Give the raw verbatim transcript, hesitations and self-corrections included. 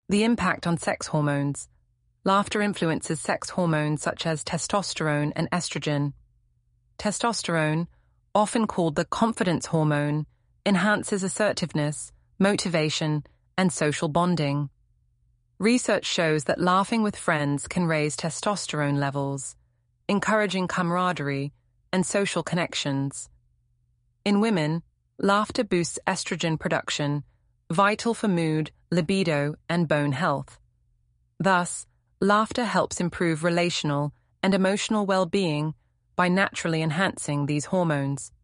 The impact on sex hormones. Laughter influences sex hormones such as testosterone and estrogen. Testosterone, often called the confidence hormone, enhances assertiveness, motivation, and social bonding. Research shows that laughing with friends can raise testosterone levels, encouraging camaraderie and social connections. In women, laughter boosts estrogen production, vital for mood, libido, and bone health. Thus, laughter helps improve relational and emotional well-being by naturally enhancing these hormones.